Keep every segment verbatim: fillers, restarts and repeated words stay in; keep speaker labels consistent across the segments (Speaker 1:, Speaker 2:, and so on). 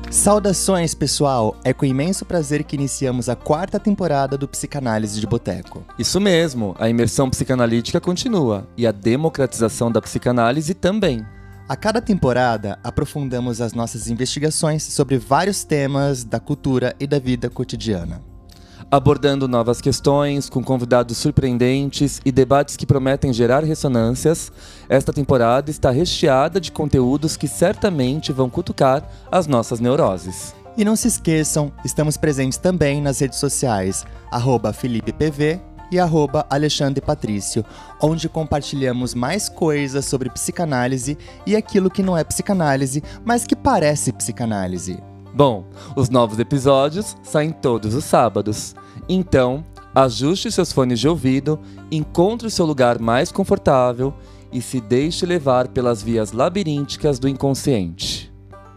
Speaker 1: Saudações, pessoal! É com imenso prazer que iniciamos a quarta temporada do Psicanálise de Boteco.
Speaker 2: Isso mesmo, a imersão psicanalítica continua e a democratização da psicanálise também.
Speaker 1: A cada temporada, aprofundamos as nossas investigações sobre vários temas da cultura e da vida cotidiana.
Speaker 2: Abordando novas questões, com convidados surpreendentes e debates que prometem gerar ressonâncias, esta temporada está recheada de conteúdos que certamente vão cutucar as nossas neuroses.
Speaker 1: E não se esqueçam, estamos presentes também nas redes sociais, arroba Felipe P V e arroba Alexandre Patrício, onde compartilhamos mais coisas sobre psicanálise e aquilo que não é psicanálise, mas que parece psicanálise.
Speaker 2: Bom, os novos episódios saem todos os sábados. Então, ajuste seus fones de ouvido, encontre o seu lugar mais confortável e se deixe levar pelas vias labirínticas do inconsciente.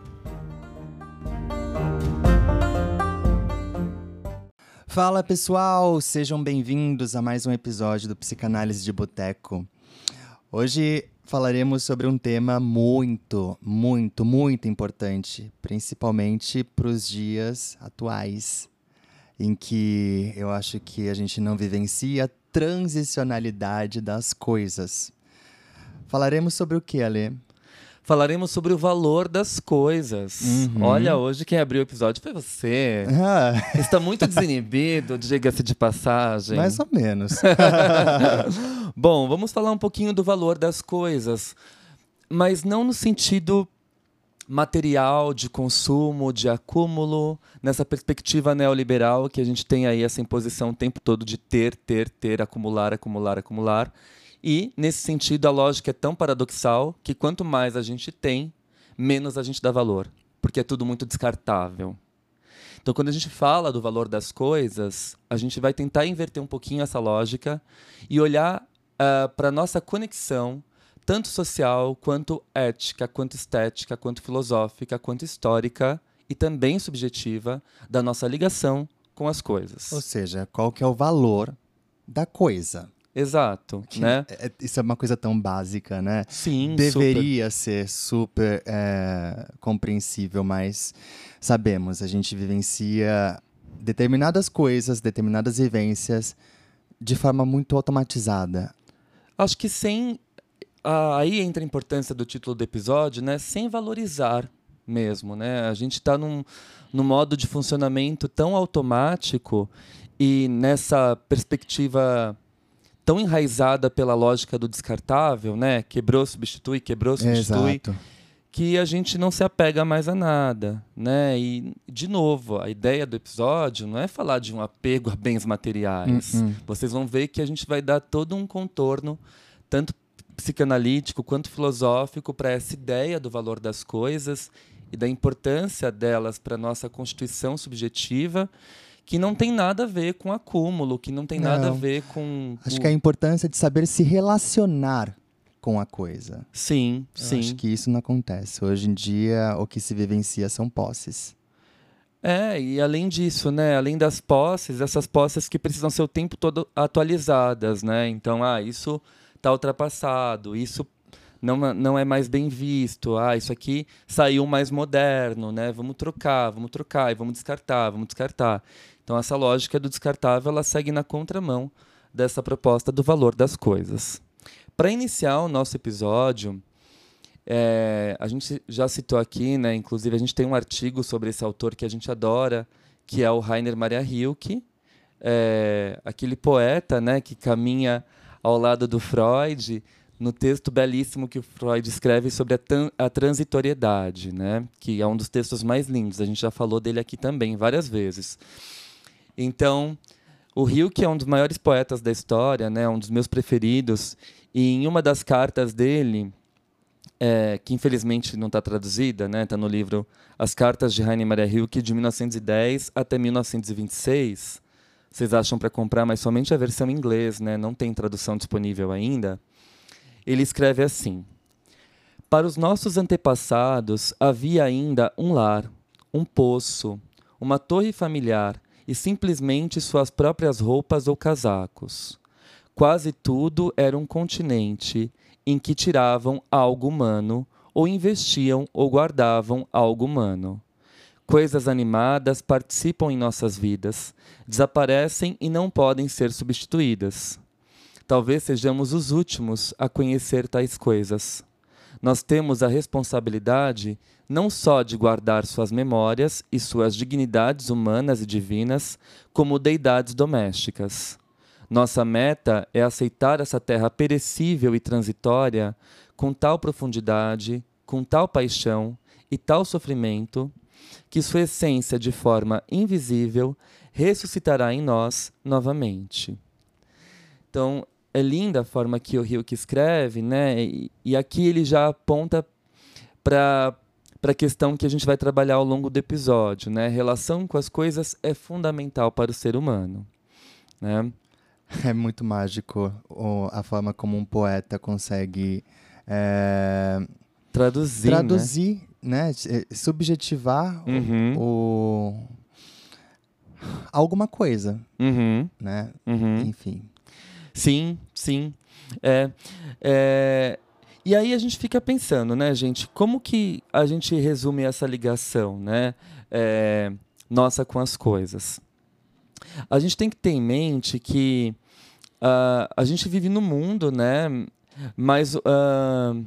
Speaker 1: Fala, pessoal! Sejam bem-vindos a mais um episódio do Psicanálise de Boteco. Hoje falaremos sobre um tema muito, muito, muito importante, principalmente para os dias atuais, em que eu acho que a gente não vivencia a transicionalidade das coisas. Falaremos sobre o que, Ale?
Speaker 2: Falaremos sobre o valor das coisas.
Speaker 1: Uhum.
Speaker 2: Olha, hoje quem abriu o episódio foi você.
Speaker 1: Ah.
Speaker 2: Está muito desinibido, diga-se de passagem.
Speaker 1: Mais ou menos.
Speaker 2: Bom, vamos falar um pouquinho do valor das coisas, mas não no sentido material, de consumo, de acúmulo, nessa perspectiva neoliberal que a gente tem aí essa imposição o tempo todo de ter, ter, ter, acumular, acumular, acumular. E, nesse sentido, a lógica é tão paradoxal que quanto mais a gente tem, menos a gente dá valor, porque é tudo muito descartável. Então, quando a gente fala do valor das coisas, a gente vai tentar inverter um pouquinho essa lógica e olhar uh, para a nossa conexão, tanto social, quanto ética, quanto estética, quanto filosófica, quanto histórica e também subjetiva da nossa ligação com as coisas.
Speaker 1: Ou seja, qual que é o valor da coisa?
Speaker 2: Exato,
Speaker 1: que,
Speaker 2: né?
Speaker 1: É, isso é uma coisa tão básica, né?
Speaker 2: Sim,
Speaker 1: Deveria
Speaker 2: super.
Speaker 1: ser super é, compreensível, mas sabemos, a gente vivencia determinadas coisas, determinadas vivências de forma muito automatizada.
Speaker 2: Acho que sem... Ah, aí entra a importância do título do episódio, né? Sem valorizar mesmo, né? A gente está num, num modo de funcionamento tão automático e nessa perspectiva tão enraizada pela lógica do descartável, né? Quebrou, substitui, quebrou, substitui.
Speaker 1: Exato.
Speaker 2: Que a gente não se apega mais a nada, né? E, de novo, a ideia do episódio não é falar de um apego a bens materiais.
Speaker 1: Uh-uh.
Speaker 2: Vocês vão ver que a gente vai dar todo um contorno, tanto psicanalítico quanto filosófico, para essa ideia do valor das coisas e da importância delas para a nossa constituição subjetiva, que não tem nada a ver com acúmulo, que não tem
Speaker 1: não.
Speaker 2: nada a ver com...
Speaker 1: Acho
Speaker 2: o...
Speaker 1: que a importância de saber se relacionar com a coisa.
Speaker 2: Sim,
Speaker 1: Eu
Speaker 2: sim.
Speaker 1: acho que isso não acontece. Hoje em dia, o que se vivencia são posses.
Speaker 2: É, e além disso, né, além das posses, essas posses que precisam ser o tempo todo atualizadas, né? Então, ah, isso está ultrapassado, isso não, não é mais bem visto, ah, isso aqui saiu mais moderno, né? Vamos trocar, vamos trocar, e vamos descartar, vamos descartar. Então, essa lógica do descartável, ela segue na contramão dessa proposta do valor das coisas. Para iniciar o nosso episódio, é, a gente já citou aqui, né, inclusive a gente tem um artigo sobre esse autor que a gente adora, que é o Rainer Maria Rilke, é, aquele poeta, né, que caminha ao lado do Freud, no texto belíssimo que o Freud escreve sobre a, a transitoriedade, né, que é um dos textos mais lindos, a gente já falou dele aqui também várias vezes. Então, o Rilke é um dos maiores poetas da história, né, um dos meus preferidos, e em uma das cartas dele, é, que infelizmente não está traduzida, né, está no livro As Cartas de Rainer Maria Rilke, de mil novecentos e dez até mil novecentos e vinte e seis, vocês acham para comprar, mas somente a versão em inglês, né, não tem tradução disponível ainda, ele escreve assim: para os nossos antepassados havia ainda um lar, um poço, uma torre familiar e simplesmente suas próprias roupas ou casacos. Quase tudo era um continente em que tiravam algo humano ou investiam ou guardavam algo humano. coisas animadas participam em nossas vidas, desaparecem e não podem ser substituídas. Talvez sejamos os últimos a conhecer tais coisas. Nós temos a responsabilidade não só de guardar suas memórias e suas dignidades humanas e divinas, como deidades domésticas. Nossa meta é aceitar essa terra perecível e transitória com tal profundidade, com tal paixão e tal sofrimento, que sua essência, de forma invisível, ressuscitará em nós novamente. Então, é linda a forma que o Rilke escreve, né? E, e aqui ele já aponta para a questão que a gente vai trabalhar ao longo do episódio, né? Relação com as coisas é fundamental para o ser humano, né?
Speaker 1: É muito mágico o, a forma como um poeta consegue é,
Speaker 2: traduzir,
Speaker 1: traduzir, né? né? Subjetivar
Speaker 2: uhum.
Speaker 1: o, o, alguma coisa,
Speaker 2: uhum.
Speaker 1: né?
Speaker 2: Uhum.
Speaker 1: Enfim.
Speaker 2: Sim, sim. É, é... E aí a gente fica pensando, né, gente, como que a gente resume essa ligação, né, é, nossa com as coisas? A gente tem que ter em mente que uh, a gente vive no mundo, né, mas uh,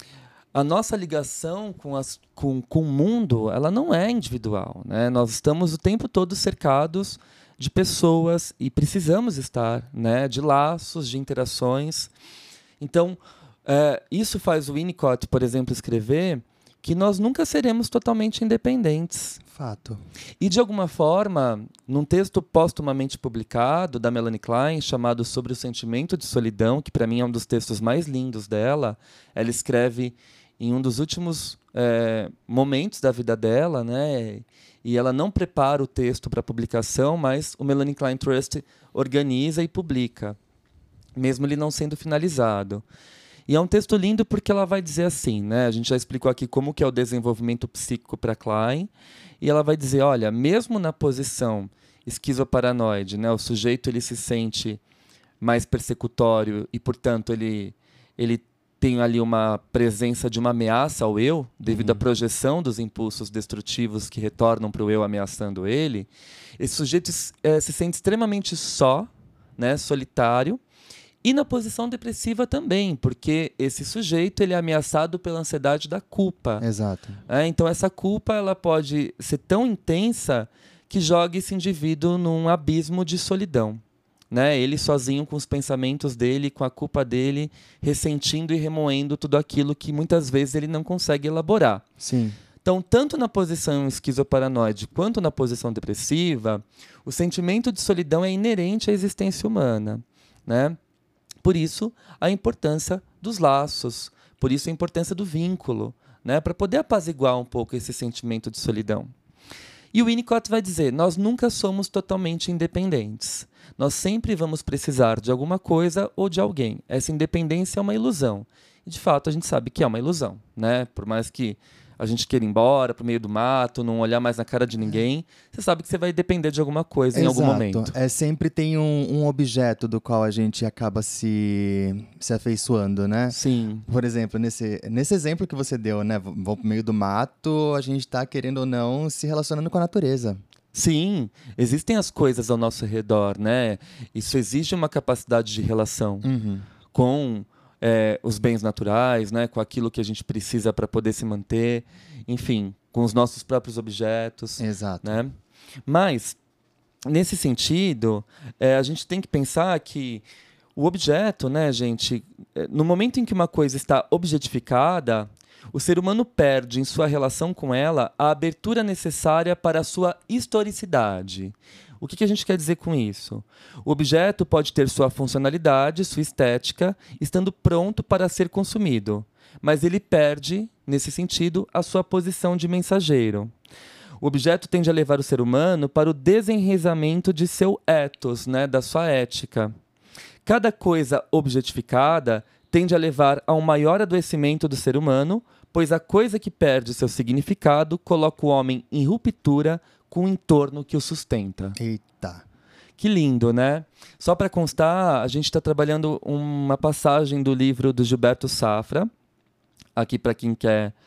Speaker 2: a nossa ligação com, as, com, com o mundo, ela não é individual, né? Nós estamos o tempo todo cercados de pessoas e precisamos estar, né, de laços, de interações. Então, é, isso faz o Winnicott, por exemplo, escrever que nós nunca seremos totalmente independentes.
Speaker 1: Fato.
Speaker 2: E, de alguma forma, num texto póstumamente publicado da Melanie Klein, chamado Sobre o Sentimento de Solidão, que para mim é um dos textos mais lindos dela, ela escreve em um dos últimos é, momentos da vida dela, né? E ela não prepara o texto para publicação, mas o Melanie Klein Trust organiza e publica, mesmo ele não sendo finalizado. E é um texto lindo porque ela vai dizer assim, né? A gente já explicou aqui como que é o desenvolvimento psíquico para Klein, e ela vai dizer, olha, mesmo na posição esquizoparanoide, né, o sujeito ele se sente mais persecutório e, portanto, ele, ele tem ali uma presença de uma ameaça ao eu, devido uhum. à projeção dos impulsos destrutivos que retornam para o eu ameaçando ele. Esse sujeito é, se sente extremamente só, né, solitário, e na posição depressiva também, porque esse sujeito ele é ameaçado pela ansiedade da culpa.
Speaker 1: Exato.
Speaker 2: É, então essa culpa ela pode ser tão intensa que joga esse indivíduo num abismo de solidão. Né? Ele sozinho com os pensamentos dele, com a culpa dele, ressentindo e remoendo tudo aquilo que muitas vezes ele não consegue elaborar.
Speaker 1: Sim.
Speaker 2: Então, tanto na posição esquizoparanoide quanto na posição depressiva, o sentimento de solidão é inerente à existência humana, né? Por isso, a importância dos laços, por isso a importância do vínculo, né? Para poder apaziguar um pouco esse sentimento de solidão. E o Winnicott vai dizer, nós nunca somos totalmente independentes. Nós sempre vamos precisar de alguma coisa ou de alguém. Essa independência é uma ilusão. E, de fato, a gente sabe que é uma ilusão, né? Por mais que a gente queira ir embora para o meio do mato, não olhar mais na cara de ninguém, você sabe que você vai depender de alguma coisa em
Speaker 1: Exato.
Speaker 2: algum momento.
Speaker 1: É, sempre tem um, um objeto do qual a gente acaba se, se afeiçoando, né?
Speaker 2: Sim.
Speaker 1: Por exemplo, nesse, nesse exemplo que você deu, né? Vou para o meio do mato, a gente está, querendo ou não, se relacionando com a natureza.
Speaker 2: Sim, existem as coisas ao nosso redor, né? Isso exige uma capacidade de relação
Speaker 1: uhum.
Speaker 2: com é, os bens naturais, né? Com aquilo que a gente precisa para poder se manter, enfim, com os nossos próprios objetos.
Speaker 1: Exato.
Speaker 2: Né? Mas, nesse sentido, é, a gente tem que pensar que o objeto, né, gente, no momento em que uma coisa está objetificada, o ser humano perde em sua relação com ela a abertura necessária para a sua historicidade. O que, que a gente quer dizer com isso? O objeto pode ter sua funcionalidade, sua estética, estando pronto para ser consumido, mas ele perde, nesse sentido, a sua posição de mensageiro. O objeto tende a levar o ser humano para o desenraizamento de seu ethos, né, da sua ética. Cada coisa objetificada tende a levar a um maior adoecimento do ser humano, pois a coisa que perde seu significado coloca o homem em ruptura com o entorno que o sustenta.
Speaker 1: Eita!
Speaker 2: Que lindo, né? Só para constar, a gente está trabalhando uma passagem do livro do Gilberto Safra, aqui para quem quer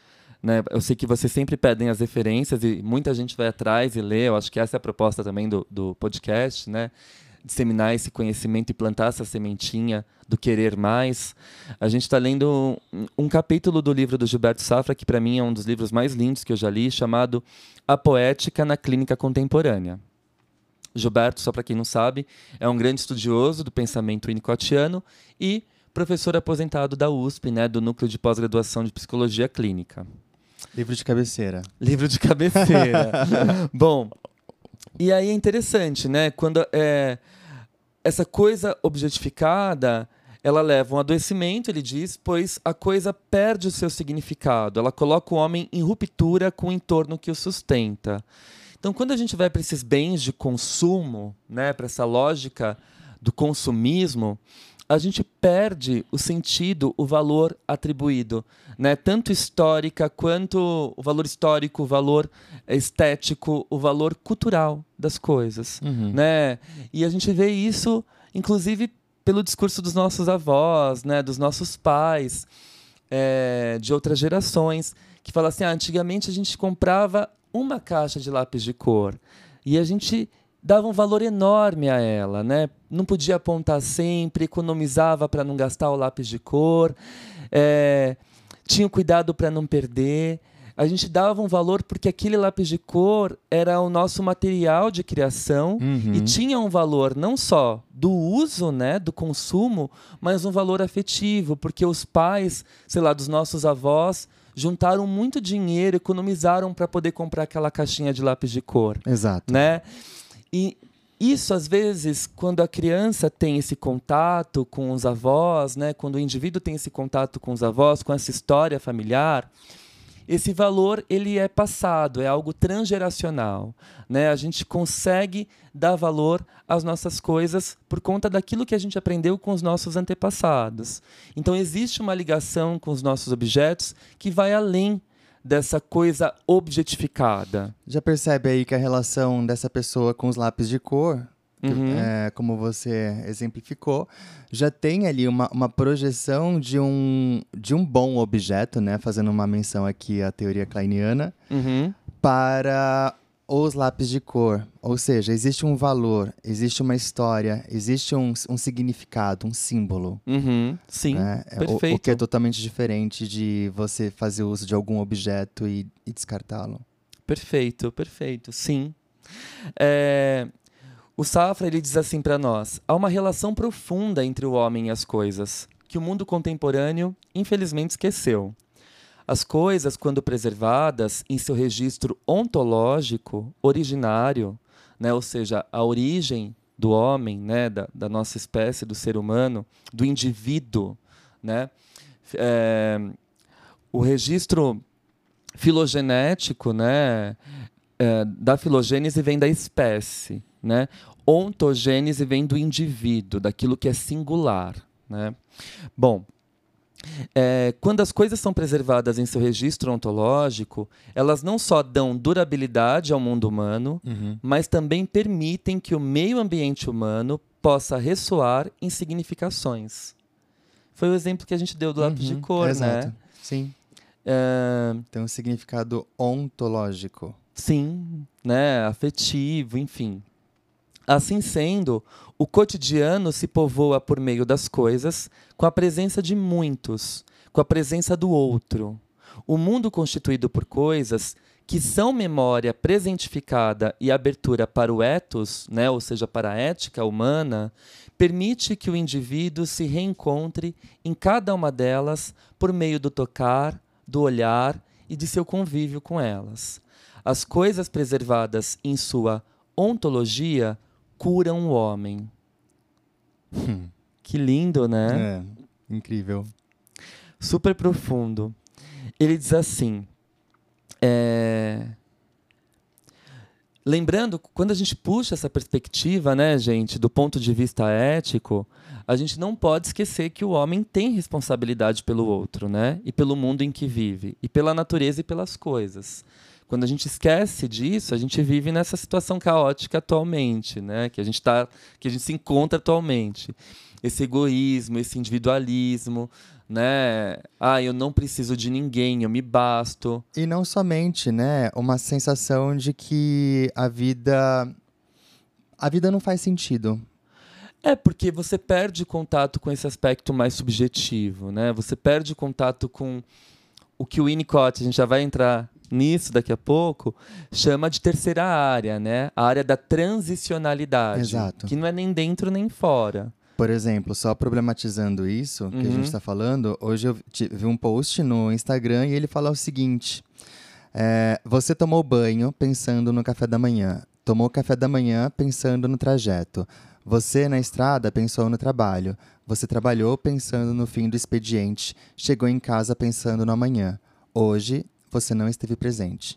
Speaker 2: né? Eu sei que vocês sempre pedem as referências e muita gente vai atrás e lê. Eu acho que essa é a proposta também do, do podcast, né? Disseminar esse conhecimento e plantar essa sementinha do querer mais. A gente está lendo um, um capítulo do livro do Gilberto Safra, que para mim é um dos livros mais lindos que eu já li, chamado A Poética na Clínica Contemporânea. Gilberto, só para quem não sabe, é um grande estudioso do pensamento winnicottiano e professor aposentado da U S P, né, do Núcleo de Pós-Graduação de Psicologia Clínica.
Speaker 1: Livro de cabeceira.
Speaker 2: Livro de cabeceira. Bom, e aí é interessante, né? Quando é, essa coisa objetificada, ela leva um adoecimento, ele diz, pois a coisa perde o seu significado. Ela coloca o homem em ruptura com o entorno que o sustenta. Então, quando a gente vai para esses bens de consumo, né, para essa lógica do consumismo, a gente perde o sentido, o valor atribuído, né? Tanto histórica quanto o valor histórico, o valor estético, o valor cultural das coisas,
Speaker 1: Uhum.
Speaker 2: né? E a gente vê isso, inclusive, pelo discurso dos nossos avós, né? Dos nossos pais, é, de outras gerações, que falam assim, ah, antigamente a gente comprava uma caixa de lápis de cor e a gente dava um valor enorme a ela, né? Não podia apontar sempre, economizava para não gastar o lápis de cor, é, tinha cuidado para não perder. A gente dava um valor porque aquele lápis de cor era o nosso material de criação
Speaker 1: Uhum.
Speaker 2: e tinha um valor não só do uso, né, do consumo, mas um valor afetivo, porque os pais, sei lá, dos nossos avós, juntaram muito dinheiro, economizaram para poder comprar aquela caixinha de lápis de cor.
Speaker 1: Exato.
Speaker 2: Né? E isso, às vezes, quando a criança tem esse contato com os avós, né, quando o indivíduo tem esse contato com os avós, com essa história familiar, esse valor ele é passado, é algo transgeracional, né? A gente consegue dar valor às nossas coisas por conta daquilo que a gente aprendeu com os nossos antepassados. Então, existe uma ligação com os nossos objetos que vai além dessa coisa objetificada.
Speaker 1: Já percebe aí que a relação dessa pessoa com os lápis de cor,
Speaker 2: Uhum.
Speaker 1: é, como você exemplificou, já tem ali uma, uma projeção de um, de um bom objeto, né? Fazendo uma menção aqui à teoria kleiniana,
Speaker 2: Uhum.
Speaker 1: para os lápis de cor. Ou seja, existe um valor, existe uma história, existe um, um significado, um símbolo.
Speaker 2: Uhum. Sim,
Speaker 1: Né? O,
Speaker 2: perfeito.
Speaker 1: o que é totalmente diferente de você fazer uso de algum objeto e, e descartá-lo.
Speaker 2: Perfeito, perfeito, sim. É, o Safra ele diz assim para nós, há uma relação profunda entre o homem e as coisas, que o mundo contemporâneo infelizmente esqueceu. As coisas, quando preservadas em seu registro ontológico, originário, né, ou seja, a origem do homem, né, da, da nossa espécie, do ser humano, do indivíduo, né, é, o registro filogenético, né, é, da filogênese vem da espécie, né, ontogênese vem do indivíduo, daquilo que é singular, né. Bom, É, quando as coisas são preservadas em seu registro ontológico, elas não só dão durabilidade ao mundo humano,
Speaker 1: Uhum.
Speaker 2: mas também permitem que o meio ambiente humano possa ressoar em significações. Foi o exemplo que a gente deu do lápis de
Speaker 1: Uhum.
Speaker 2: cor,
Speaker 1: Exato.
Speaker 2: né?
Speaker 1: Sim.
Speaker 2: É,
Speaker 1: Tem um significado ontológico.
Speaker 2: sim, né? Afetivo, enfim. Assim sendo, o cotidiano se povoa por meio das coisas, com a presença de muitos, com a presença do outro. O mundo constituído por coisas que são memória presentificada e abertura para o ethos, né, ou seja, para a ética humana, permite que o indivíduo se reencontre em cada uma delas por meio do tocar, do olhar e de seu convívio com elas. As coisas preservadas em sua ontologia curam o homem.
Speaker 1: Hum.
Speaker 2: Que lindo, né?
Speaker 1: É, incrível.
Speaker 2: Super profundo. Ele diz assim, é... lembrando, quando a gente puxa essa perspectiva, né, gente, do ponto de vista ético, a gente não pode esquecer que o homem tem responsabilidade pelo outro, né, e pelo mundo em que vive, e pela natureza e pelas coisas. Quando a gente esquece disso, a gente vive nessa situação caótica atualmente, né, que a gente tá, que a gente se encontra atualmente. Esse egoísmo, esse individualismo, né? Ah, eu não preciso de ninguém, eu me basto.
Speaker 1: E não somente, né? Uma sensação de que a vida... A vida não faz sentido.
Speaker 2: É, porque você perde contato com esse aspecto mais subjetivo, né? Você perde contato com o que o Winnicott, a gente já vai entrar nisso daqui a pouco, chama de terceira área, né? A área da transicionalidade.
Speaker 1: Exato.
Speaker 2: Que não é nem dentro nem fora.
Speaker 1: Por exemplo, só problematizando isso que
Speaker 2: Uhum.
Speaker 1: a gente está falando, hoje eu ti- vi um post no Instagram e ele fala o seguinte: é, você tomou banho pensando no café da manhã, tomou café da manhã pensando no trajeto, você na estrada pensou no trabalho, você trabalhou pensando no fim do expediente, chegou em casa pensando no amanhã. Hoje você não esteve presente.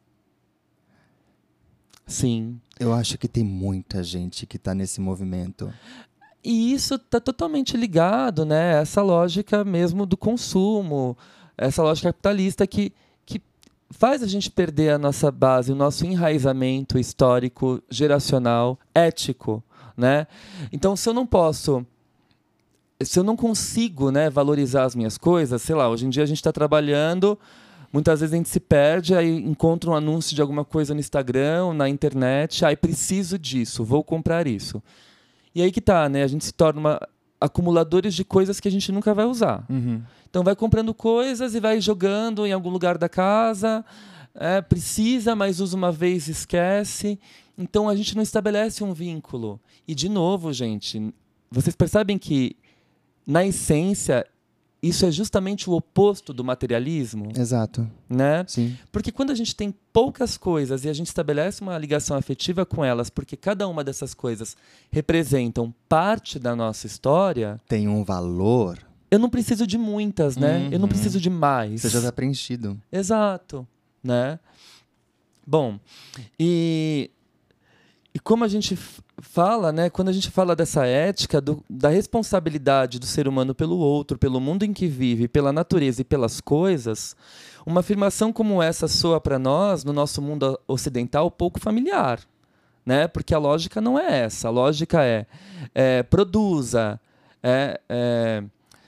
Speaker 2: Sim.
Speaker 1: Eu acho que tem muita gente que está nesse movimento.
Speaker 2: E isso está totalmente ligado, né, a essa lógica mesmo do consumo, essa lógica capitalista que, que faz a gente perder a nossa base, o nosso enraizamento histórico, geracional, ético, né? Então, se eu não posso, se eu não consigo, né, valorizar as minhas coisas, sei lá, hoje em dia a gente está trabalhando, muitas vezes a gente se perde, aí encontra um anúncio de alguma coisa no Instagram, na internet, aí preciso disso, vou comprar isso. E aí que tá, né? A gente se torna uma, acumuladores de coisas que a gente nunca vai usar.
Speaker 1: Uhum.
Speaker 2: Então vai comprando coisas e vai jogando em algum lugar da casa, é, precisa, mas usa uma vez e esquece. Então a gente não estabelece um vínculo. E de novo, gente, vocês percebem que, na essência, isso é justamente o oposto do materialismo?
Speaker 1: Exato.
Speaker 2: Né?
Speaker 1: Sim.
Speaker 2: Porque quando a gente tem poucas coisas e a gente estabelece uma ligação afetiva com elas, porque cada uma dessas coisas representam parte da nossa história,
Speaker 1: Tem um valor.
Speaker 2: eu não preciso de muitas, né?
Speaker 1: Uhum.
Speaker 2: Eu não preciso de mais.
Speaker 1: Você já está preenchido.
Speaker 2: Exato, né? Bom, e, e como a gente f- fala, né? Quando a gente fala dessa ética, do, da responsabilidade do ser humano pelo outro, pelo mundo em que vive, pela natureza e pelas coisas, uma afirmação como essa soa para nós, no nosso mundo ocidental, pouco familiar, né? Porque a lógica não é essa. A lógica é, é produza, é, é,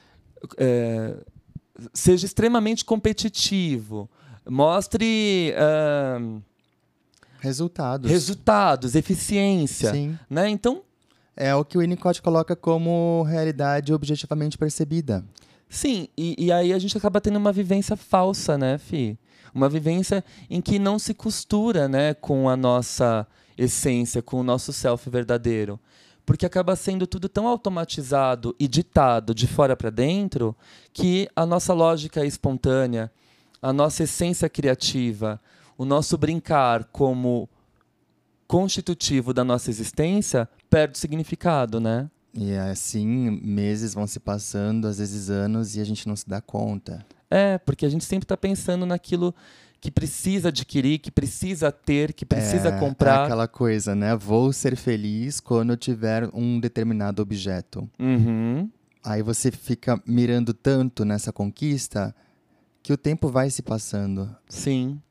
Speaker 2: é, seja extremamente competitivo, mostre ah,
Speaker 1: Resultados.
Speaker 2: resultados, eficiência.
Speaker 1: Sim.
Speaker 2: Né? Então,
Speaker 1: É o que o Winnicott coloca como realidade objetivamente percebida.
Speaker 2: sim, e, e aí a gente acaba tendo uma vivência falsa, né, Fih? Uma vivência em que não se costura, né, com a nossa essência, com o nosso self verdadeiro. Porque acaba sendo tudo tão automatizado e ditado de fora para dentro que a nossa lógica espontânea, a nossa essência criativa, o nosso brincar como constitutivo da nossa existência perde o significado, né?
Speaker 1: E assim, meses vão se passando, às vezes anos, e a gente não se dá conta.
Speaker 2: É, porque a gente sempre está pensando naquilo que precisa adquirir, que precisa ter, que precisa
Speaker 1: é,
Speaker 2: comprar.
Speaker 1: É aquela coisa, né? Vou ser feliz quando eu tiver um determinado objeto.
Speaker 2: Uhum.
Speaker 1: Aí você fica mirando tanto nessa conquista que o tempo vai se passando.
Speaker 2: Sim,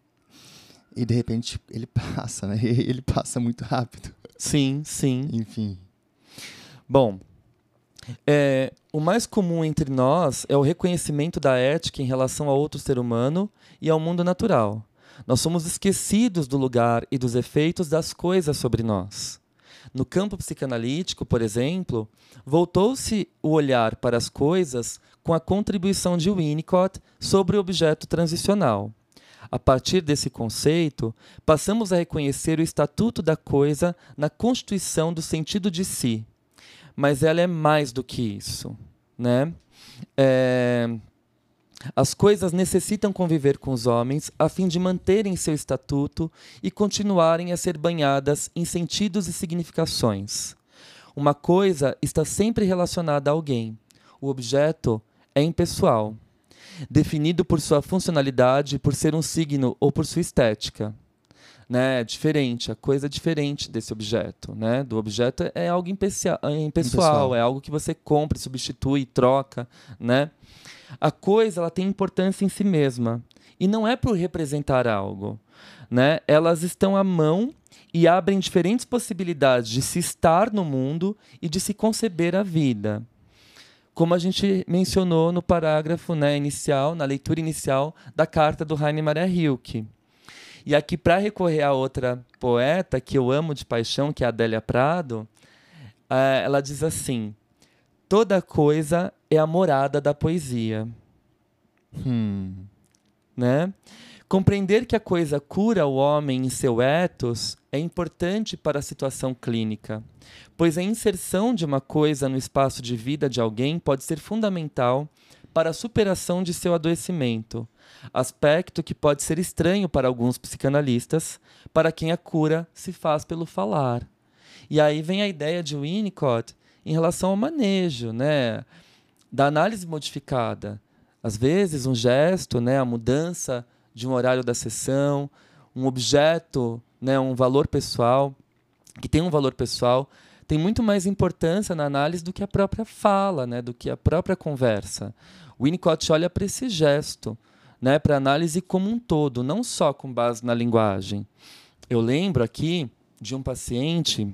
Speaker 1: E de repente ele passa, né? Ele passa muito rápido.
Speaker 2: sim, sim.
Speaker 1: Enfim.
Speaker 2: Bom, é, o mais comum entre nós é o reconhecimento da ética em relação a outro ser humano e ao mundo natural. Nós somos esquecidos do lugar e dos efeitos das coisas sobre nós. No campo psicanalítico, por exemplo, voltou-se o olhar para as coisas com a contribuição de Winnicott sobre o objeto transicional. A partir desse conceito, passamos a reconhecer o estatuto da coisa na constituição do sentido de si. Mas ela é mais do que isso, né? É... As coisas necessitam conviver com os homens a fim de manterem seu estatuto e continuarem a ser banhadas em sentidos e significações. Uma coisa está sempre relacionada a alguém. O objeto é impessoal, definido por sua funcionalidade, por ser um signo ou por sua estética. Né, diferente, a coisa é diferente desse objeto, né? Do objeto é algo impessoal, impessoal, é algo que você compra, substitui, troca, né? A coisa, ela tem importância em si mesma e não é por representar algo, né? Elas estão à mão e abrem diferentes possibilidades de se estar no mundo e de se conceber a vida. como a gente mencionou no parágrafo, né, inicial, na leitura inicial da carta do Rainer Maria Rilke. E aqui, para recorrer a outra poeta que eu amo de paixão, que é a Adélia Prado, ela diz assim: toda coisa é a morada da poesia.
Speaker 1: Hum.
Speaker 2: Né? Compreender que a coisa cura o homem em seu ethos é importante para a situação clínica, pois a inserção de uma coisa no espaço de vida de alguém pode ser fundamental para a superação de seu adoecimento, aspecto que pode ser estranho para alguns psicanalistas, para quem a cura se faz pelo falar. E aí vem a ideia de Winnicott em relação ao manejo, né, da análise modificada. Às vezes, um gesto, né, a mudança de um horário da sessão, um objeto, né, um valor pessoal, que tem um valor pessoal, tem muito mais importância na análise do que a própria fala, né, do que a própria conversa. O Winnicott olha para esse gesto, né, para a análise como um todo, não só com base na linguagem. Eu lembro aqui de um paciente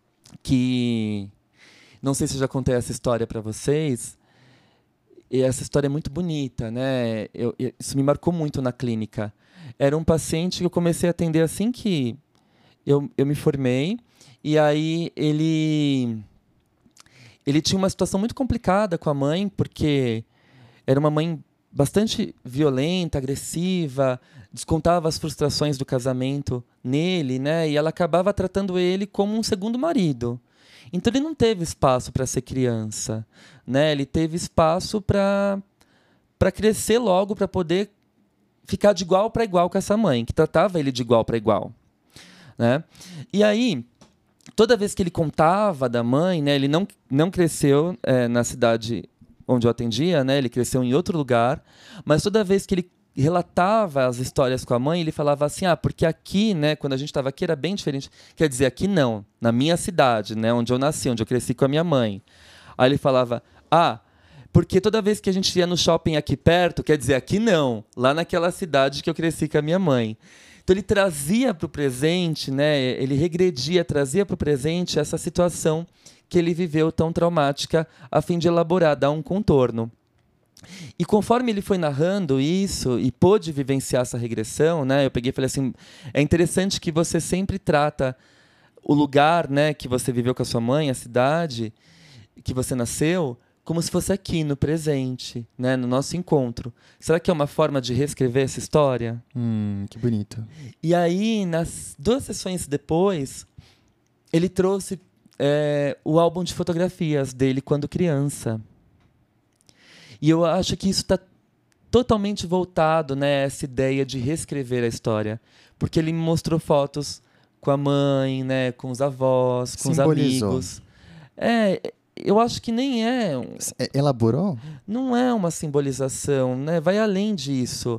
Speaker 2: que, não sei se eu já contei essa história para vocês, e essa história é muito bonita, né? Eu, isso me marcou muito na clínica. Era um paciente que eu comecei a atender assim que eu, eu me formei, e aí ele, ele tinha uma situação muito complicada com a mãe, porque era uma mãe bastante violenta, agressiva, descontava as frustrações do casamento nele, né? E ela acabava tratando ele como um segundo marido. Então ele não teve espaço para ser criança, né? Ele teve espaço para para crescer logo, para poder ficar de igual para igual com essa mãe, que tratava ele de igual para igual, né? E aí, toda vez que ele contava da mãe, né? Ele não não cresceu é, na cidade onde eu atendia, né? Ele cresceu em outro lugar, mas toda vez que ele relatava as histórias com a mãe, ele falava assim: ah, porque aqui, né, quando a gente estava aqui era bem diferente. Quer dizer, aqui não, na minha cidade, né, onde eu nasci, onde eu cresci com a minha mãe. Aí ele falava: ah, porque toda vez que a gente ia no shopping aqui perto, quer dizer, aqui não, lá naquela cidade que eu cresci com a minha mãe. Então ele trazia para o presente, né, ele regredia, trazia para o presente essa situação que ele viveu tão traumática, a fim de elaborar, dar um contorno. E conforme ele foi narrando isso e pôde vivenciar essa regressão, né, eu peguei e falei assim: é interessante que você sempre trata o lugar, né, que você viveu com a sua mãe, a cidade que você nasceu, como se fosse aqui, no presente, né, no nosso encontro. Será que é uma forma de reescrever essa história?
Speaker 1: Hum, que bonito.
Speaker 2: E aí, nas duas sessões depois, ele trouxe é, o álbum de fotografias dele quando criança. E eu acho que isso está totalmente voltado, né, a essa ideia de reescrever a história. Porque ele me mostrou fotos com a mãe, né, com os avós, com
Speaker 1: Simbolizou.
Speaker 2: os amigos. É, eu acho que nem é... um-
Speaker 1: Elaborou?
Speaker 2: Não é uma simbolização, né? Vai além disso.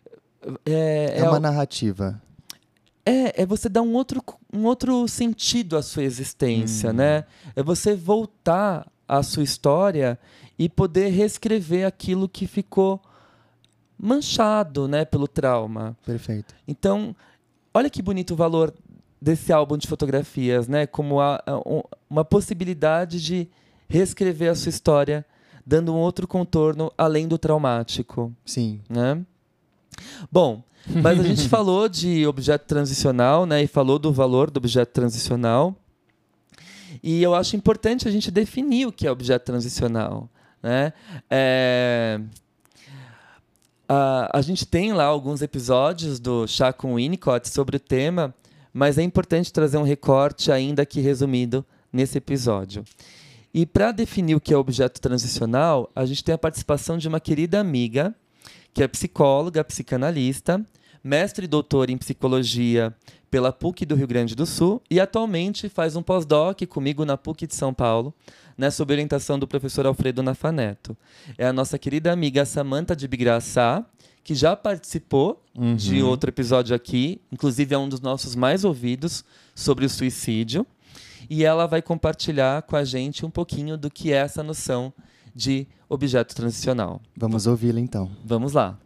Speaker 2: É,
Speaker 1: É,
Speaker 2: é
Speaker 1: uma
Speaker 2: al-
Speaker 1: narrativa.
Speaker 2: é, é você dar um outro, um outro sentido à sua existência,
Speaker 1: Hum.
Speaker 2: né? É você voltar à sua história e poder reescrever aquilo que ficou manchado, né, pelo trauma.
Speaker 1: Perfeito.
Speaker 2: Então, olha que bonito o valor desse álbum de fotografias, né? Como a, a- um- uma possibilidade de reescrever a sua história, dando um outro contorno além do traumático,
Speaker 1: Sim.
Speaker 2: né? Bom, mas a gente falou de objeto transicional, né? E falou do valor do objeto transicional. E eu acho importante a gente definir o que é objeto transicional, né? É, a, a gente tem lá alguns episódios do Chá com Winnicott sobre o tema, mas é importante trazer um recorte, ainda que resumido, nesse episódio. E para definir o que é objeto transicional, a gente tem a participação de uma querida amiga, que é psicóloga, psicanalista, mestre e doutora em psicologia pela P U C do Rio Grande do Sul e atualmente faz um pós-doc comigo na P U C de São Paulo, né, sob orientação do professor Alfredo Nafaneto. É a nossa querida amiga Samantha de Bigraçá, que já participou
Speaker 1: Uhum.
Speaker 2: de outro episódio aqui, inclusive é um dos nossos mais ouvidos, sobre o suicídio. E ela vai compartilhar com a gente um pouquinho do que é essa noção de objeto transicional.
Speaker 1: Vamos ouvi-la então.
Speaker 2: Vamos lá.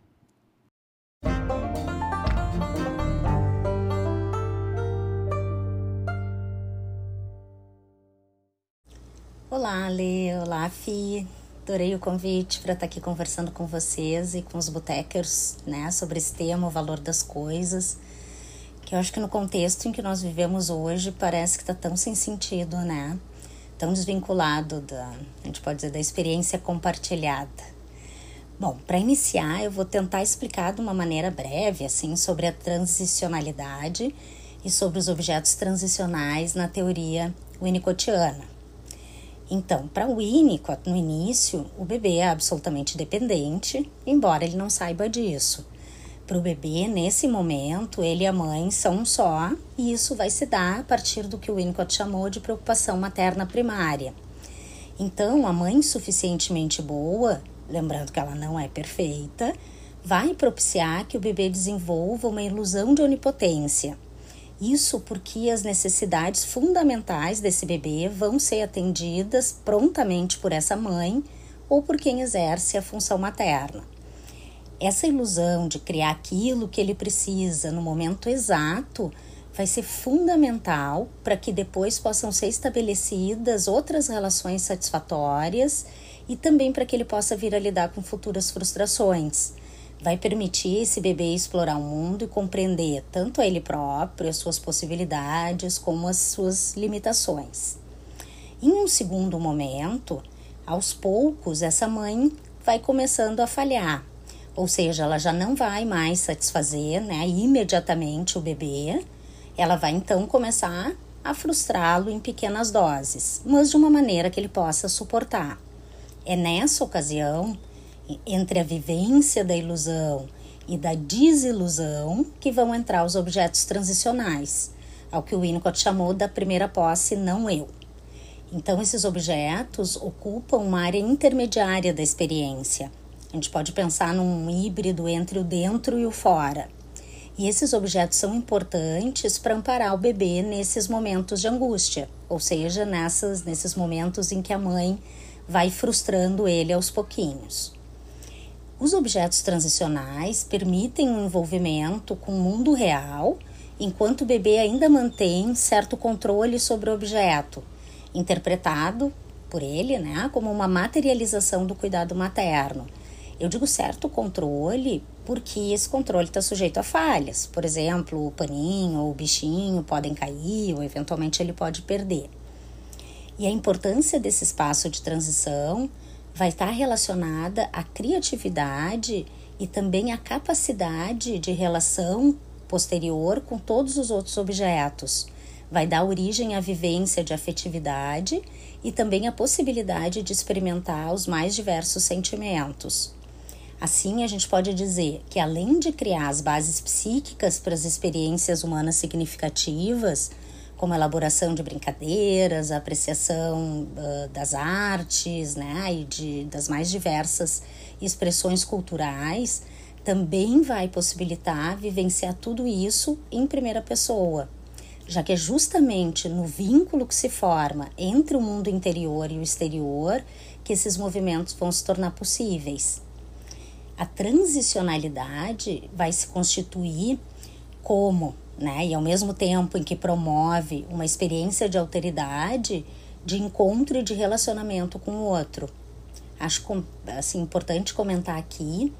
Speaker 3: Olá, Lê. Olá, Fi. Adorei o convite para estar aqui conversando com vocês e com os botecers, né, sobre esse tema, o valor das coisas, que eu acho que no contexto em que nós vivemos hoje parece que está tão sem sentido, né? Tão desvinculado da, a gente pode dizer, da experiência compartilhada. Bom, para iniciar, eu vou tentar explicar de uma maneira breve, assim, sobre a transicionalidade e sobre os objetos transicionais na teoria winnicottiana. Então, para o Winnicott, no início, o bebê é absolutamente dependente, embora ele não saiba disso. Para o bebê, nesse momento, ele e a mãe são um só, e isso vai se dar a partir do que o Winnicott chamou de preocupação materna primária. Então, a mãe suficientemente boa, lembrando que ela não é perfeita, vai propiciar que o bebê desenvolva uma ilusão de onipotência. Isso porque as necessidades fundamentais desse bebê vão ser atendidas prontamente por essa mãe ou por quem exerce a função materna. Essa ilusão de criar aquilo que ele precisa no momento exato vai ser fundamental para que depois possam ser estabelecidas outras relações satisfatórias e também para que ele possa vir a lidar com futuras frustrações. Vai permitir esse bebê explorar o mundo e compreender tanto a ele próprio, as suas possibilidades, como as suas limitações. Em um segundo momento, aos poucos, essa mãe vai começando a falhar, ou seja, ela já não vai mais satisfazer, né, imediatamente o bebê, ela vai então começar a frustrá-lo em pequenas doses, mas de uma maneira que ele possa suportar. É nessa ocasião, entre a vivência da ilusão e da desilusão, que vão entrar os objetos transicionais, ao que o Winnicott chamou da primeira posse não eu. Então, esses objetos ocupam uma área intermediária da experiência. A gente pode pensar num híbrido entre o dentro e o fora. E esses objetos são importantes para amparar o bebê nesses momentos de angústia, ou seja, nessas, nesses momentos em que a mãe vai frustrando ele aos pouquinhos. Os objetos transicionais permitem um envolvimento com o mundo real, enquanto o bebê ainda mantém certo controle sobre o objeto, interpretado por ele, né, como uma materialização do cuidado materno. Eu digo certo controle porque esse controle está sujeito a falhas. Por exemplo, o paninho ou o bichinho podem cair ou eventualmente ele pode perder. E a importância desse espaço de transição vai estar relacionada à criatividade e também à capacidade de relação posterior com todos os outros objetos. Vai dar origem à vivência de afetividade e também à possibilidade de experimentar os mais diversos sentimentos. Assim, a gente pode dizer que, além de criar as bases psíquicas para as experiências humanas significativas, como a elaboração de brincadeiras, a apreciação uh, das artes, né, e de, das mais diversas expressões culturais, também vai possibilitar vivenciar tudo isso em primeira pessoa, já que é justamente no vínculo que se forma entre o mundo interior e o exterior que esses movimentos vão se tornar possíveis. A transicionalidade vai se constituir como, né, e ao mesmo tempo em que promove uma experiência de alteridade, de encontro e de relacionamento com o outro. Acho assim, importante comentar aqui